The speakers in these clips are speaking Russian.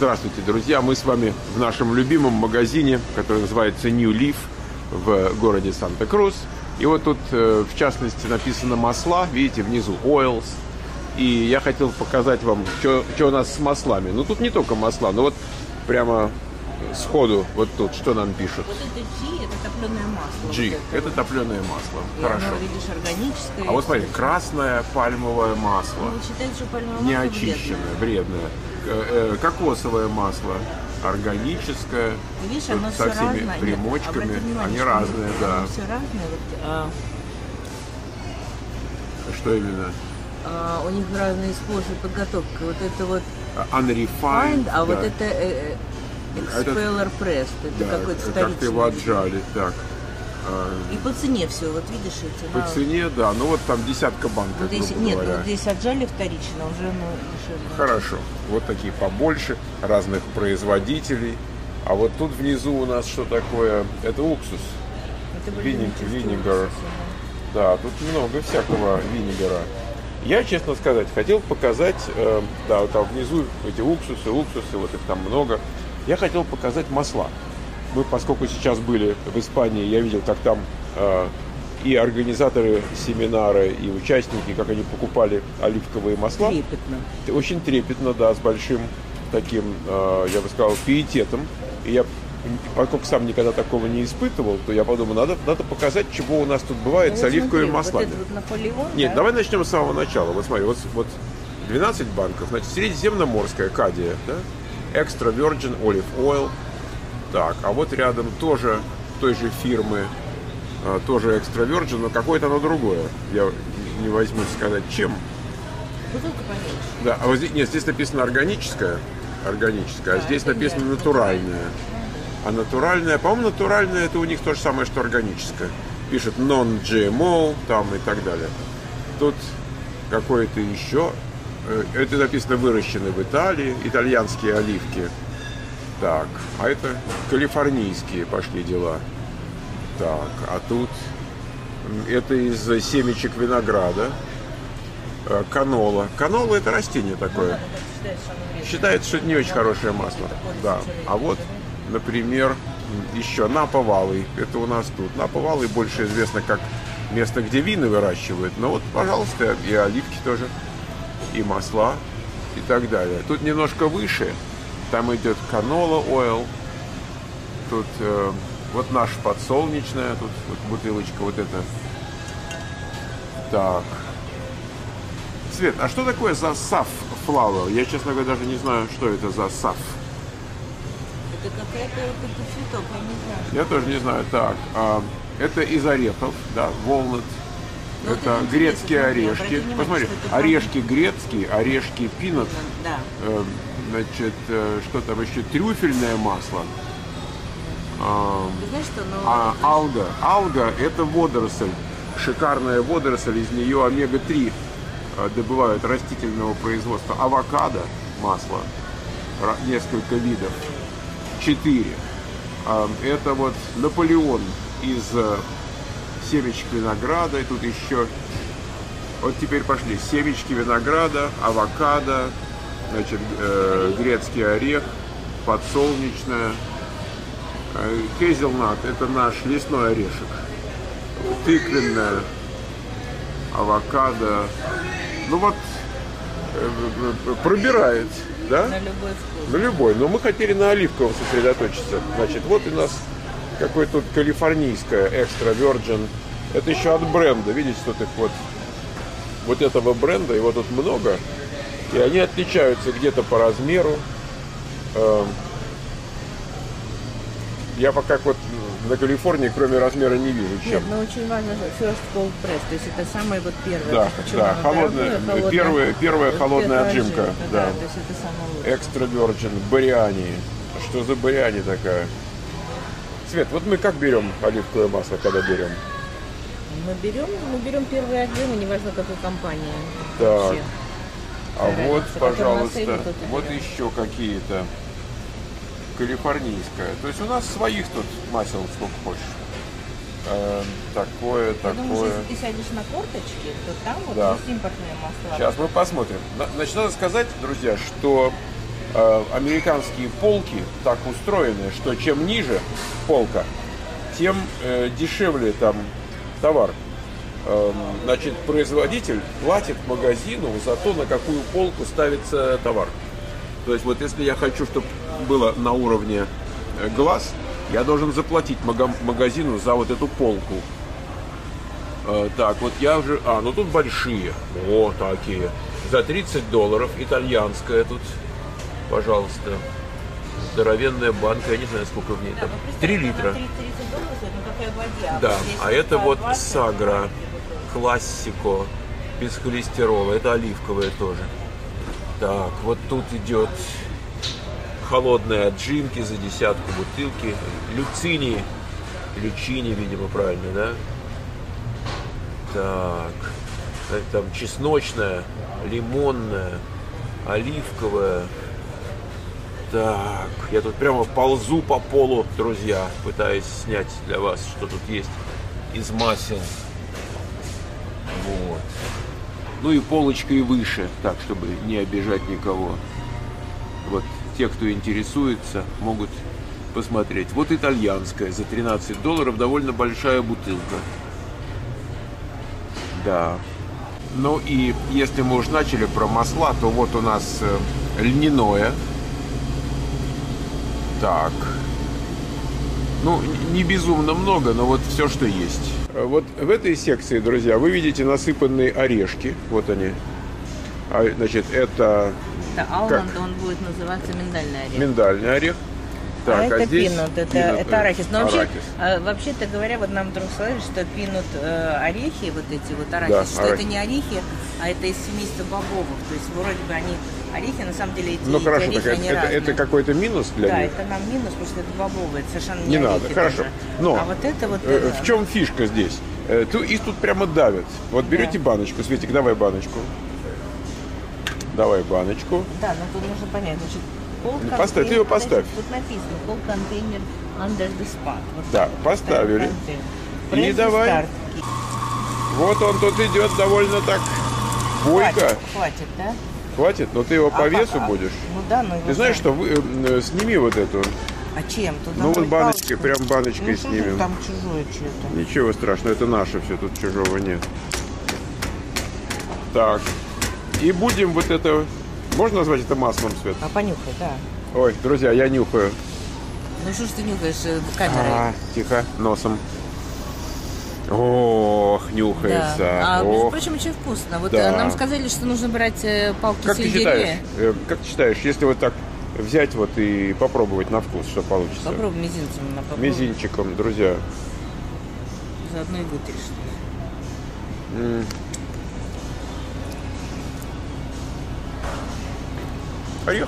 Здравствуйте, друзья! Мы с вами в нашем любимом магазине, который называется New Leaf в городе Санта-Крус. И вот тут, в частности, написано масла, видите, внизу oils. И я хотел показать вам, что у нас с маслами. Ну, тут не только масла, но вот прямо сходу вот тут, что нам пишут. Вот это G, это топленое масло. G, вот это топленое масло. И хорошо. оно, видишь, органическое. А вот смотри, красное пальмовое масло. Ну, считается, что пальмовое Не масло очищенное, вредное. Кокосовое масло, органическое. Видишь, вот оно со все всеми разное. примочками. Нет, внимание, Они что разные, да. Оно все разное. Вот, Что именно? у них разные способы подготовки. Вот это вот Unrefined, а да. вот это Expeller Press. Это Да, какой-то как-то вторичный. его отжали, так. И по цене все, вот видишь, эти. По цене, да, ну вот там десятка банков, Вот здесь, грубо нет, говоря. вот здесь отжали вторично, уже дешевле. Хорошо, вот такие побольше, разных производителей. А вот тут внизу у нас что такое? Это уксус. Это Винегар. Да, тут много всякого винегара. Я, честно сказать, хотел показать, да, вот там внизу эти уксусы, вот их там много. Я хотел показать масла. Мы, поскольку сейчас были в Испании, я видел, как там и организаторы семинара, и участники, как они покупали оливковые масла. Трепетно. Очень трепетно, да, с большим таким, я бы сказал, пиететом. И я, поскольку сам никогда такого не испытывал, то я подумал, надо показать, чего у нас тут бывает с оливковыми маслами. Вот это вот Наполеон, Нет, да? давай начнем с самого начала. Вот смотри, вот 12 банков, значит, средиземноморская кадия, да? Extra Virgin Olive Oil. Так, а вот рядом тоже той же фирмы, тоже Extra Virgin, но какое-то оно другое. Я не возьмусь сказать, чем. Бутылка поменьше. Да, а вот здесь, нет, здесь написано органическое, а здесь написано натуральное. А натуральное, по-моему, натуральное это у них то же самое, что органическое. Пишет non-GMO там и так далее. Тут какое-то еще, это написано выращены в Италии, итальянские оливки. Так, а это калифорнийские пошли дела. Так, а тут это из семечек винограда. Канола. Канола это растение такое. Считается, что это не очень хорошее масло. Да. А вот, например, еще Напа-Валлей. Это у нас тут. Напа-Валлей больше известно как место, где вины выращивают. Но вот, пожалуйста, и оливки тоже, и масла, и так далее. Тут немножко выше. Там идет канола ойл. Тут вот наша подсолнечная. Тут вот бутылочка вот эта. Так. Свет, а что такое за safflower? Я, честно говоря, даже не знаю, что это за саф. Это какой-то цветок, я не знаю. Я тоже не знаю. Так, это из орехов, да, walnut. Ну, это вот грецкие интересно, орешки. внимание, Посмотри, что это орешки грецкие, орешки пинот. Да. Значит, что там еще? Трюфельное масло. Ты знаешь, что? Алга. Алга – это водоросль. Шикарная водоросль, из нее омега-3 добывают растительного производства. Авокадо, масло, несколько видов. 4. Это вот Наполеон из семечек винограда. И тут еще, вот теперь пошли семечки винограда, авокадо, значит, грецкий орех, подсолнечное. Хейзелнат – это наш лесной орешек. Тыквенное, авокадо. Ну вот, пробирает, да? На любой вкус. На любой. Но мы хотели на оливковом сосредоточиться. Значит, вот у нас какое-то тут калифорнийское Extra Virgin. Это еще от бренда. Видите, тут их вот этого бренда, его тут много. И они отличаются где-то по размеру. Я пока вот на Калифорнии, кроме размера, не вижу, чем. Нет, но очень важно first cold press, то есть это самое вот первое. Да, Почему да, оно холодная, дорогое, первая холодная отжимка. Да. То есть это самое лучшее. Extra Virgin, Бариани. Что за Бариани такая? Свет, вот мы как берем оливковое масло, когда берем? Мы берем первые отжимы, неважно какой компании. Так. Вообще. А вот, разница, пожалуйста, который на сейле, тот и вот берем. еще какие-то. Калифорнийская. То есть у нас своих тут масел сколько хочешь. Такое. Я думаю, что если ты сядешь на корточки, то там вот Да. есть импортные масла. Сейчас мы посмотрим. Значит, надо сказать, друзья, что американские полки так устроены, что чем ниже полка, тем дешевле там товар. Значит, производитель платит магазину за то, на какую полку ставится товар. То есть вот если я хочу, чтобы было на уровне глаз, я должен заплатить магазину за вот эту полку. Так, вот я уже... ну тут большие. О, такие. За $30. Итальянская тут. Пожалуйста. Здоровенная банка. Я не знаю, сколько в ней там. 3 литра. Да, а это вот Сагра. Классико. Без холестерола. Это оливковая тоже. Так, вот тут идет холодные отжимки за десятку, бутылки. Люцини. Лючини, видимо, правильно, да? Так, там чесночная, лимонная, оливковая. Так, я тут прямо ползу по полу, друзья, пытаясь снять для вас, что тут есть из масел. Вот. Ну и полочкой выше, так, чтобы не обижать никого. Вот те, кто интересуется, могут посмотреть. Вот итальянская за $13, довольно большая бутылка. Да. Ну и если мы уж начали про масла, то вот у нас льняное. Так. Ну, не безумно много, но вот все, что есть. Вот в этой секции, друзья, вы видите насыпанные орешки. Вот они. Значит, это... Да, алмонд, он будет называться миндальный орех. Миндальный орех. Так, это здесь пинут, это арахис. Но вообще-то говоря, вот нам вдруг сказали, что пинут орехи, вот эти вот арахис, да, что это не орехи, а это из семейства бобовых. То есть вроде бы они орехи, на самом деле эти, ну, хорошо, эти орехи, так, они это какой-то минус для них? Да, это нам минус, потому что это бобовые, это совершенно не орехи. надо, хорошо. Даже. Но а вот это вот... в чем фишка здесь? Их тут прямо давят. Вот берете баночку, Светик, давай баночку. Давай баночку. Да, но тут нужно понять, значит, поставь, ты ее поставь. Тут написано, пол контейнер under the spot. Вот да, поставили. И давай. Вот он тут идет довольно так бойко. Хватит, да? Хватит? Но ты его по весу будешь? Ну да, но его... Ты знаешь, что сними вот эту. А чем? Тут ну вот баночкой, прям баночкой ну, снимем. Там чужое что-то. Ничего страшного, это наше все, тут чужого нет. Так. И будем вот это... Можно назвать это маслом, Свет? А понюхай, да. Ой, друзья, я нюхаю. Ну что ж ты нюхаешь камерой? Тихо, носом. Ох, нюхается. Да. Ох. Впрочем, очень вкусно. Вот да. Нам сказали, что нужно брать палки как сельдерея. Как ты считаешь, если вот так взять вот и попробовать на вкус, что получится? Попробуй мизинцем. Мизинчиком, друзья. Заодно и вытрешь. Орех.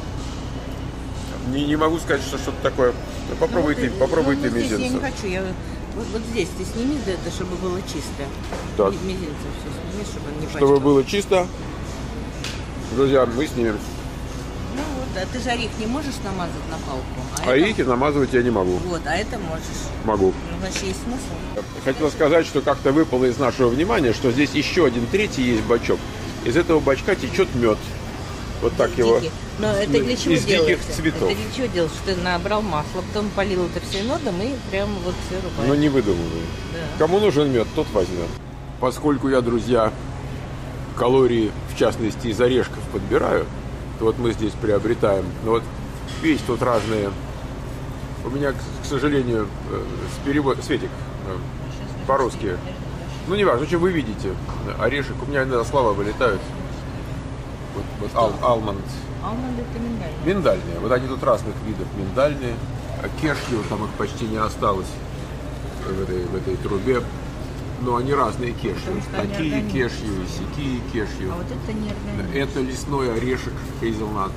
Не могу сказать, что что-то такое. Ну, попробуй ты мизинцем. Я не хочу. Вот здесь ты сними, да, это чтобы было чисто. Так. Мизинцем все сними, чтобы он не пачкался. Чтобы было чисто. Друзья, мы снимем. Ну вот, а ты же орех не можешь намазать на палку. Орехи намазывать я не могу. Вот, а это можешь. Могу. Ну, значит, есть смысл. Хотел сказать, что как-то выпало из нашего внимания, что здесь еще один третий есть бачок. Из этого бачка течет мед. Вот так дикий. его. Но это для чего из делается? диких цветов. Это для чего делается? Что ты набрал масло, потом полил это все медом и прям вот все рубаешь. Ну не выдумывай. Да. Кому нужен мед, тот возьмет. Поскольку я, друзья, калории, в частности, из орешков подбираю, то вот мы здесь приобретаем. Ну вот, видите, тут разные. У меня, к сожалению, с переводом... Светик, по-русски. Ну, не важно, что вы видите. Орешек. У меня иногда слова вылетают. Вот алмонд. Алмонд это миндальные. Миндальные. Вот они тут разных видов миндальные. А кешью, там их почти не осталось в этой трубе. Но они разные кешью. Такие кешью и сякие кешью. А вот это не органическое. Это лесной орешек хейзелнат.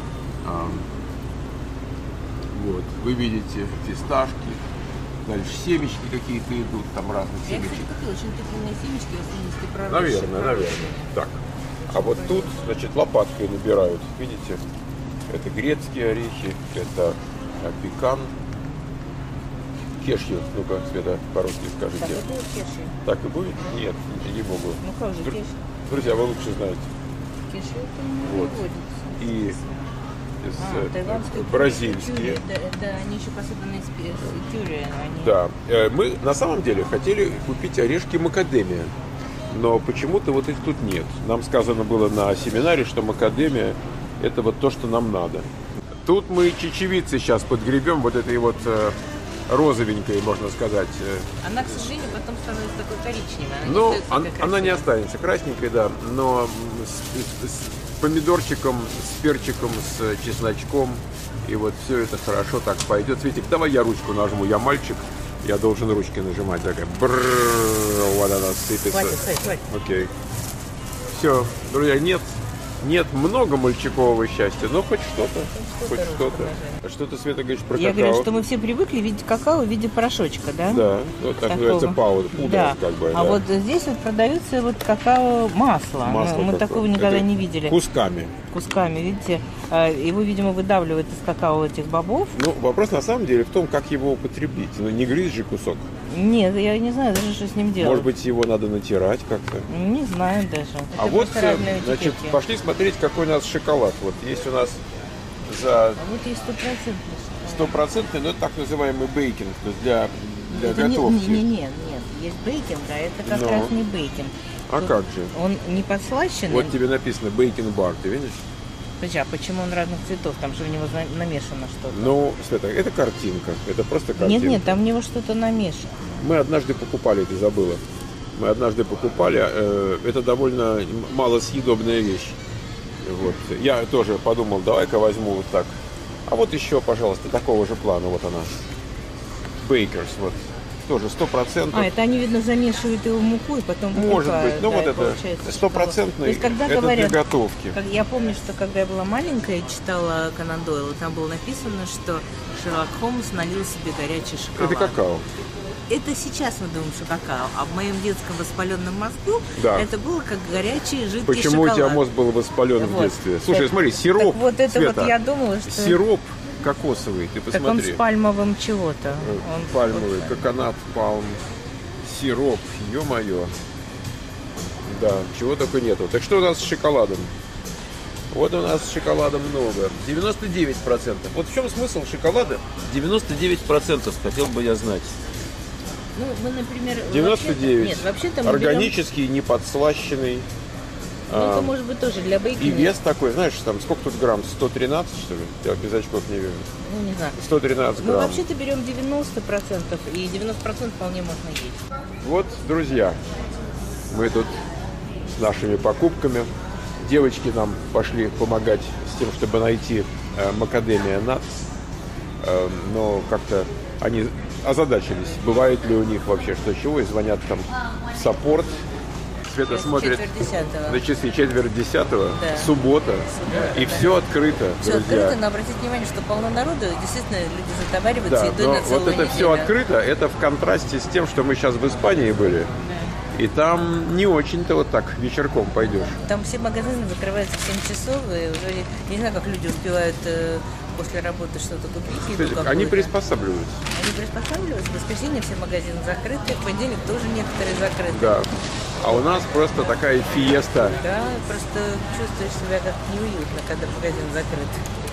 Вот. Вы видите фисташки. Дальше семечки какие-то идут, там разных Я, семечек. кстати, купила очень тыквенные семечки, в основном проросшие. Наверное. Так. А вот тут, значит, лопаткой набирают. Видите? Это грецкие орехи, это пекан. Кешью, ну-ка, Света, по-русски скажите. Так, это кешью. Так и будет? Нет, ей-богу. Ну как же, кешью? Друзья, вы лучше знаете. Кешью это не Вот. выводится. И бразильские. Это они еще посыпаны из тюря. Да. Мы на самом деле хотели купить орешки макадемия, но почему-то вот их тут нет. Нам сказано было на семинаре, что макадемия – это вот то, что нам надо. Тут мы чечевицы сейчас подгребем, вот этой вот розовенькой, можно сказать. Она, к сожалению, потом становится такой коричневой. Ну, она не останется красненькой, да, но с помидорчиком, с перчиком, с чесночком, и вот все это хорошо так пойдет. Светик, давай я ручку нажму, я мальчик, я должен ручки нажимать. Такая, вот она сыпется. Хватит. Окей. Все, друзья, нет много мальчикового счастья, но хоть что-то. Хоть что-то. А что ты, Света, говоришь про Я какао? говорю, что мы все привыкли видеть какао в виде порошочка, да? Да, вот так называется пудра, да. как бы. А да. вот здесь вот продается вот какао-масло. Мы такого никогда не видели. Кусками. Кусками, видите? Его, видимо, выдавливают из какао этих бобов. Ну, вопрос на самом деле в том, как его употребить. Ну, не грызть же кусок. Нет, я не знаю даже, что с ним делать. Может быть, его надо натирать как-то? Не знаю даже. А вот, значит, пошли смотреть, какой у нас шоколад. Вот есть у нас за... А вот есть 100%, но это так называемый бейкинг, то есть для это готовки. Нет, есть бейкинг, а это как раз не бейкинг. А как же? Он не подслащенный. Вот тебе написано бейкинг-бар, ты видишь? Подожди, а почему он разных цветов? Там же в него намешано что-то. Ну, Света, это картинка, это просто картинка. Нет, там в него что-то намешано. Мы однажды покупали, ты забыла. Мы однажды покупали, это довольно малосъедобная вещь. Вот. Я тоже подумал, давай-ка возьму вот так. А вот еще, пожалуйста, такого же плана, вот она. Бейкерс, вот. Тоже 100%. А, это они, видно, замешивают его в муку и потом может быть, ну да, вот это 100%, это говорят, для готовки. Я помню, что когда я была маленькая и читала Конан Дойла, там было написано, что Шерлок Холмс налил себе горячий шоколад. Это какао. Это сейчас мы думаем, что какао, а в моем детском воспаленном мозгу это было как горячий жидкий Почему шоколад. у тебя мозг был воспален в детстве? Слушай, смотри, сироп. Так вот это Света, вот я думала, что... Сироп кокосовый, ты посмотри. Так он с пальмовым чего-то. Пальмовый, коконат, палм, сироп, ё-моё. Да, чего только нету. Так что у нас с шоколадом? Вот у нас с шоколадом много. 99%. Вот в чем смысл шоколада? 99% хотел бы я знать. Ну, мы, например... 99. Вообще-то мы органический, не подслащенный. Ну, это может быть тоже для бейкинга. И вес такой, знаешь, там сколько тут грамм? 113, что ли? Я без очков не вижу. Ну, не знаю. 113 грамм. Мы вообще-то берем 90%, и 90% вполне можно есть. Вот, друзья, мы тут с нашими покупками. Девочки нам пошли помогать с тем, чтобы найти Macadamia Nuts. Но как-то они озадачились, бывает ли у них вообще что чего, и звонят там в саппорт. Света смотрит на часы 9:45, да. Суббота, и все открыто, все друзья. Открыто, но обратите внимание, что полно народу, и действительно люди затовариваются, да, едой на целую вот это неделю. все открыто, это в контрасте с тем, что мы сейчас в Испании были. Да. И там не очень-то вот так вечерком пойдешь. Там все магазины закрываются в 7 часов, и уже не знаю, как люди успевают после работы что-то купить. Еду они приспосабливаются. Они приспосабливаются. В воскресенье все магазины закрыты, в понедельник тоже некоторые закрыты. Да. А у нас просто такая фиеста. Да, просто чувствуешь себя как неуютно, когда магазин закрыт.